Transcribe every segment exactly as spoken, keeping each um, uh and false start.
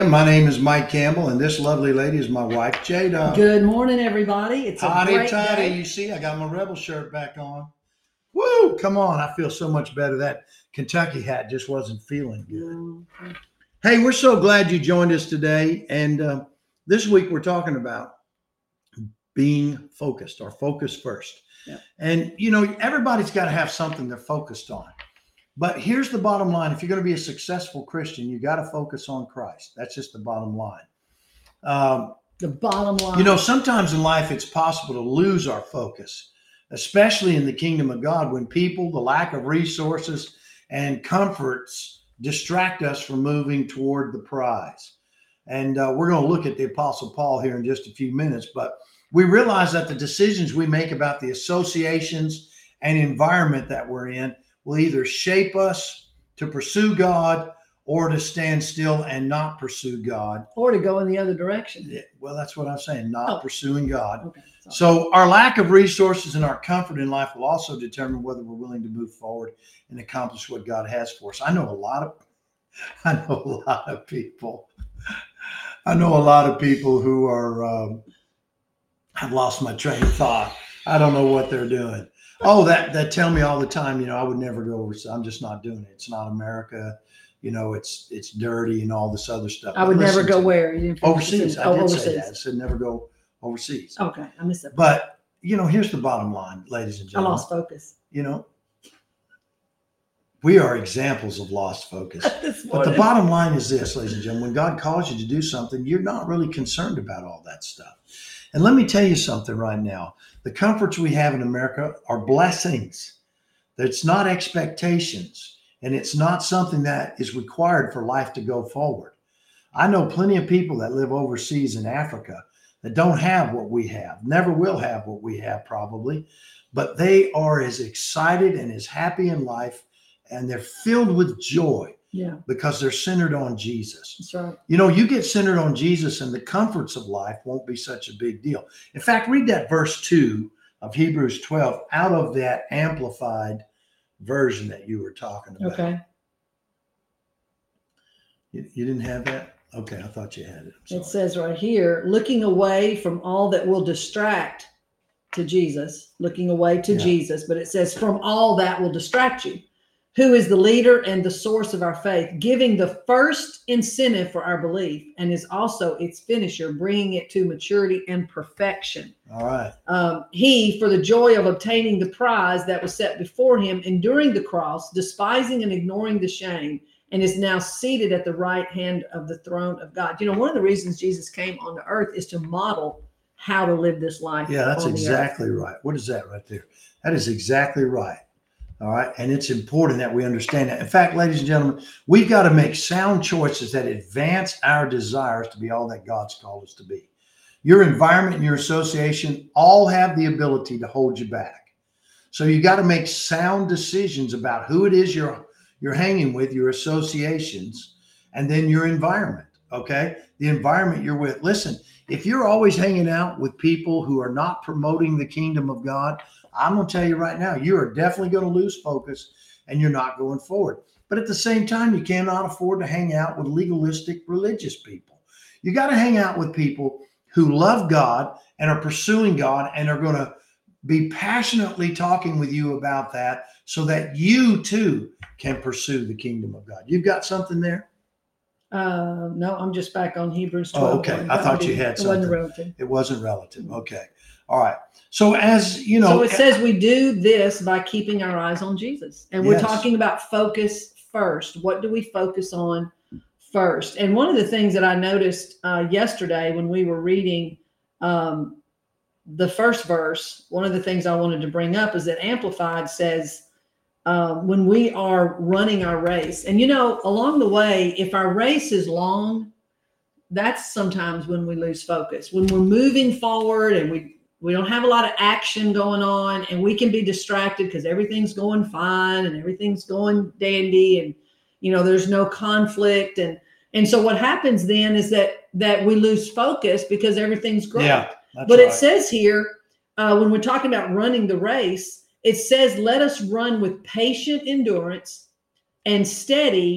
My name is Mike Campbell, and this lovely lady is my wife, Jada. Good morning, everybody. It's a Hotty great toddy. day. You see, I got my Rebel shirt back on. Woo! Come on. I feel so much better. That Kentucky hat just wasn't feeling good. Mhm. Hey, we're so glad you joined us today. And uh, this week we're talking about being focused or focus first. Yeah. And, you know, everybody's got to have something they're focused on. But here's the bottom line. If you're going to be a successful Christian, you got to focus on Christ. That's just the bottom line. Um, The bottom line. You know, sometimes in life it's possible to lose our focus, especially in the kingdom of God, when people, the lack of resources and comforts distract us from moving toward the prize. And uh, we're going to look at the Apostle Paul here in just a few minutes, but we realize that the decisions we make about the associations and environment that we're in will either shape us to pursue God or to stand still and not pursue God. Or to go in the other direction. Yeah, well, that's what I'm saying, not Oh. pursuing God. Okay. sorry. So our lack of resources and our comfort in life will also determine whether we're willing to move forward and accomplish what God has for us. I know a lot of, I know a lot of people, I know a lot of people who are, um, I've lost my train of thought. I don't know what they're doing. Oh, that, that tell me all the time, you know, I would never go overseas. I'm just not doing it. It's not America. You know, it's it's dirty and all this other stuff. I would But never listen go to me. where? You didn't finish the Overseas. sentence. I Oh, did overseas. say that. I said never go overseas. Okay. I missed that. But, you know, here's the bottom line, ladies and I gentlemen. lost focus. You know, we are examples of lost focus. This But the morning. bottom line is this, ladies and gentlemen, when God calls you to do something, you're not really concerned about all that stuff. And let me tell you something right now. The comforts we have in America are blessings. It's not expectations. And it's not something that is required for life to go forward. I know plenty of people that live overseas in Africa that don't have what we have, never will have what we have probably, but they are as excited and as happy in life, and they're filled with joy Yeah, because they're centered on Jesus. that's right. You know, you get centered on Jesus and the comforts of life won't be such a big deal. In fact, read that verse two of Hebrews twelve out of that amplified version that you were talking about. Okay. You, you didn't have that? Okay, I thought you had it. I'm It sorry. says right here, looking away from all that will distract to Jesus, looking away to Yeah. Jesus, but it says from all that will distract you, who is the leader and the source of our faith, giving the first incentive for our belief and is also its finisher, bringing it to maturity and perfection. All right. Um, he, for the joy of obtaining the prize that was set before him, enduring the cross, despising and ignoring the shame, and is now seated at the right hand of the throne of God. You know, one of the reasons Jesus came on the earth is to model how to live this life. Yeah, that's on the earth. exactly right. What is that right there? That is exactly right. All right. And it's important that we understand that. In fact, ladies and gentlemen, we've got to make sound choices that advance our desires to be all that God's called us to be. Your environment and your association all have the ability to hold you back. So you got to make sound decisions about who it is you're you're hanging with, your associations, and then your environment. Okay. The environment you're with. Listen, if you're always hanging out with people who are not promoting the kingdom of God, I'm going to tell you right now, you are definitely going to lose focus and you're not going forward. But at the same time, you cannot afford to hang out with legalistic religious people. You got to hang out with people who love God and are pursuing God and are going to be passionately talking with you about that so that you too can pursue the kingdom of God. You've got something there? Uh, no, I'm just back on Hebrews Oh, twelve. okay. I thought you had It wasn't something. relative. It wasn't relative. Okay. All right. So as you know, So it says we do this by keeping our eyes on Jesus. And we're Yes. talking about focus first. What do we focus on first? And one of the things that I noticed uh, yesterday when we were reading um, the first verse, one of the things I wanted to bring up is that Amplified says, um, when we are running our race, and you know, along the way, if our race is long, that's sometimes when we lose focus. When we're moving forward and we we don't have a lot of action going on, and we can be distracted because everything's going fine and everything's going dandy, and you know, there's no conflict, and and so what happens then is that that we lose focus because everything's great. yeah, that's But right. it says here, uh, when we're talking about running the race, it says, let us run with patient endurance and steady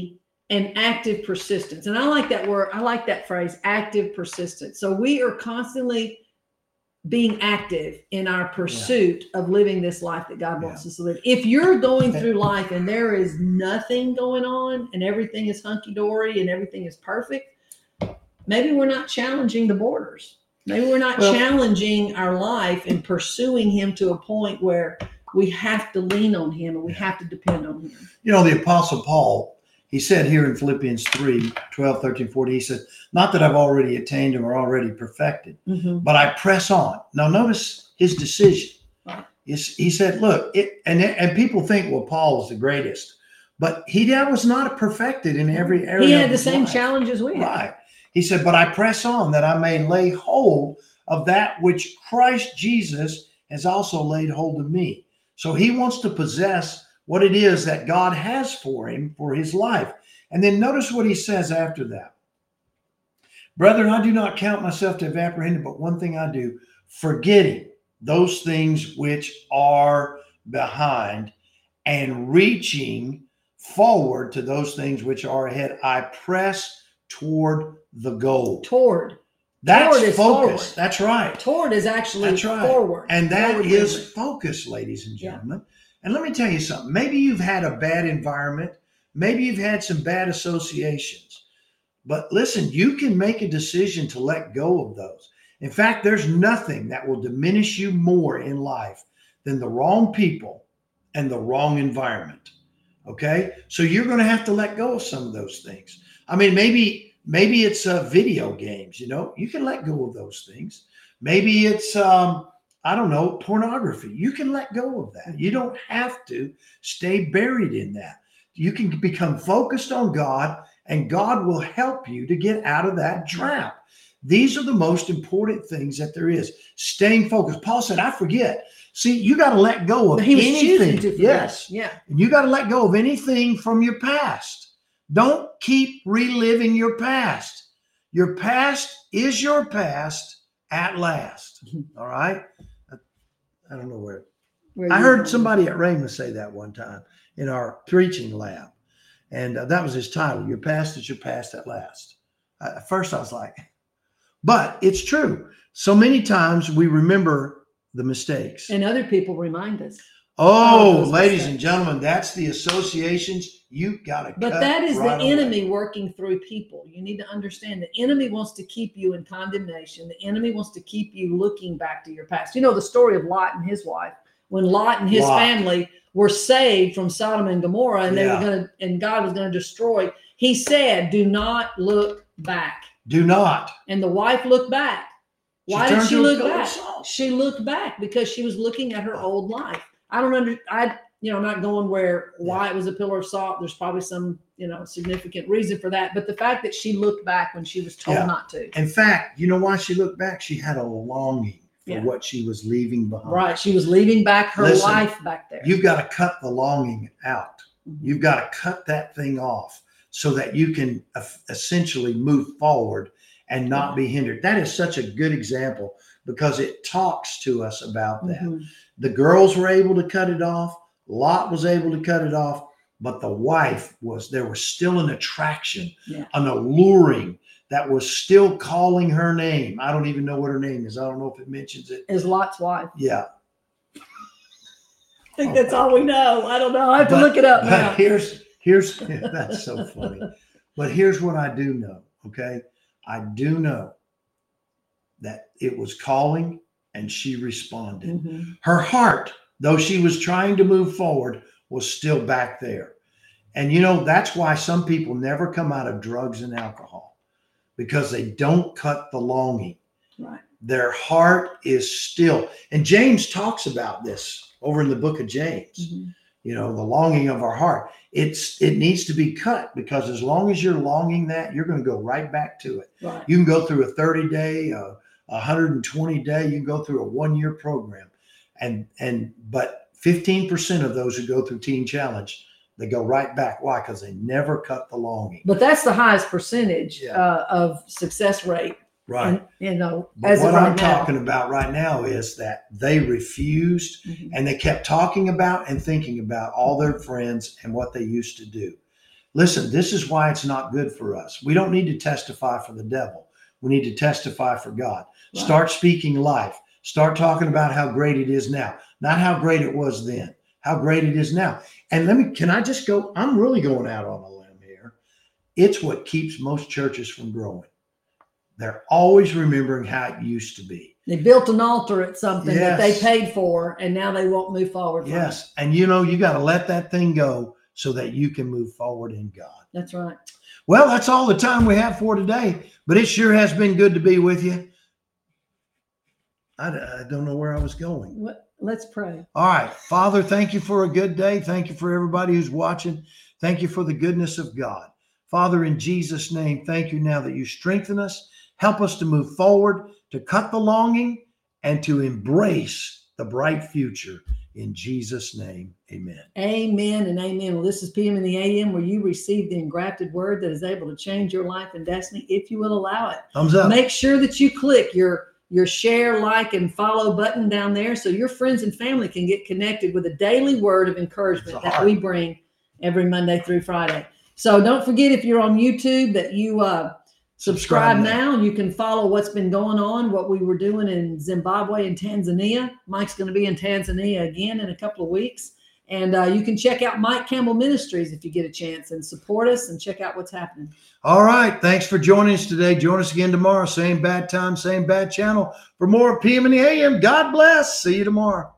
and active persistence. And I like that word. I like that phrase, active persistence. So we are constantly being active in our pursuit yeah. of living this life that God wants yeah. us to live. If you're going through life and there is nothing going on and everything is hunky-dory and everything is perfect, maybe we're not challenging the borders. Maybe we're not well, challenging our life and pursuing him to a point where we have to lean on him and we have to depend on him. You know, the Apostle Paul, he said here in Philippians three, twelve, thirteen, fourteen, he said, not that I've already attained him or already perfected, mm-hmm. but I press on. Now notice his decision. Right. He, he said, look, it, and, and people think, well, Paul is the greatest, but he that was not perfected in every area. He had the same life. challenges we had. Right. He said, but I press on that I may lay hold of that which Christ Jesus has also laid hold of me. So he wants to possess what it is that God has for him for his life. And then notice what he says after that. Brethren, I do not count myself to have apprehended, but one thing I do, forgetting those things which are behind and reaching forward to those things which are ahead, I press toward the goal. Toward. That's toward is focus. Forward. That's right. Toward is actually That's right. forward. And that forward is movement. Focus, ladies and gentlemen. Yeah. And let me tell you something. Maybe you've had a bad environment. Maybe you've had some bad associations. But listen, you can make a decision to let go of those. In fact, there's nothing that will diminish you more in life than the wrong people and the wrong environment. Okay? So you're going to have to let go of some of those things. I mean, maybe maybe it's uh, video games, you know, you can let go of those things. Maybe it's, um, I don't know, pornography. You can let go of that. You don't have to stay buried in that. You can become focused on God, and God will help you to get out of that trap. These are the most important things that there is. Staying focused. Paul said, I forget. See, you got to let go of he was anything. To yes. Yeah. And you got to let go of anything from your past. Don't keep reliving your past. Your past is your past at last. All right. I, I don't know where. where I heard somebody at Rhema say that one time in our preaching lab. And uh, that was his title. Your past is your past at last. Uh, at first I was like, but it's true. So many times we remember the mistakes. And other people remind us. Oh, ladies mistakes. and gentlemen, that's the associations you got to cut. But that is right the away. enemy working through people. You need to understand the enemy wants to keep you in condemnation. The enemy wants to keep you looking back to your past. You know the story of Lot and his wife. When Lot and his Lot. family were saved from Sodom and Gomorrah, and they yeah. were going to, and God was going to destroy. He said, "Do not look back." Do not. And the wife looked back. Why she did she look back? Salt. She looked back because she was looking at her old life. I don't under, I, you know, I'm not going where why yeah. it was a pillar of salt. There's probably some, you know, significant reason for that. But the fact that she looked back when she was told yeah. not to. In fact, you know why she looked back? She had a longing for yeah. what she was leaving behind. Right. She was leaving back her Listen, life back there. You've got to cut the longing out. Mm-hmm. You've got to cut that thing off so that you can essentially move forward and not yeah. be hindered. That is such a good example because it talks to us about that. Mm-hmm. The girls were able to cut it off. Lot was able to cut it off, but the wife was, there was still an attraction, yeah. an alluring that was still calling her name. I don't even know what her name is. I don't know if it mentions it. Is Lot's wife. Yeah. I think oh, that's all we know. I don't know. I have but, to look it up now. But here's, here's, that's so funny. But here's what I do know. Okay. I do know that it was calling and she responded. Mm-hmm. Her heart, though she was trying to move forward, was still back there. And, you know, that's why some people never come out of drugs and alcohol, because they don't cut the longing. Right. Their heart is still. And James talks about this over in the book of James. Mm-hmm. You know, the longing of our heart. It's it needs to be cut, because as long as you're longing that, you're going to go right back to it. Right. You can go through a thirty day, a one hundred twenty day, you can go through a one year program. And, and, but fifteen percent of those who go through Teen Challenge, they go right back. Why? Because they never cut the longing. But that's the highest percentage yeah. uh, of success rate. Right. And, you know, but as what of right I'm now. talking about right now is that they refused, mm-hmm. and they kept talking about and thinking about all their friends and what they used to do. Listen, this is why it's not good for us. We don't need to testify for the devil. We need to testify for God. Right. Start speaking life. Start talking about how great it is now, not how great it was then, how great it is now. And let me, can I just go? I'm really going out on a limb here. It's what keeps most churches from growing. They're always remembering how it used to be. They built an altar at something Yes. that they paid for, and now they won't move forward. from it. Yes. And you know, you got to let that thing go so that you can move forward in God. That's right. Well, that's all the time we have for today, but it sure has been good to be with you. I, I don't know where I was going. What? Let's pray. All right. Father, thank you for a good day. Thank you for everybody who's watching. Thank you for the goodness of God. Father, in Jesus' name, thank you now that you strengthen us. Help us to move forward, to cut the longing, and to embrace the bright future. In Jesus' name, amen. Amen and amen. Well, this is P M in the A M, where you receive the engrafted word that is able to change your life and destiny if you will allow it. Thumbs up. Make sure that you click your your share, like, and follow button down there so your friends and family can get connected with a daily word of encouragement It's a that heart. we bring every Monday through Friday. So don't forget, if you're on YouTube, that you uh, subscribe, Subscribe now. now. You can follow what's been going on, what we were doing in Zimbabwe and Tanzania. Mike's going to be in Tanzania again in a couple of weeks. And uh, you can check out Mike Campbell Ministries if you get a chance, and support us and check out what's happening. All right. Thanks for joining us today. Join us again tomorrow. Same bad time, same bad channel for more P M in the A M. God bless. See you tomorrow.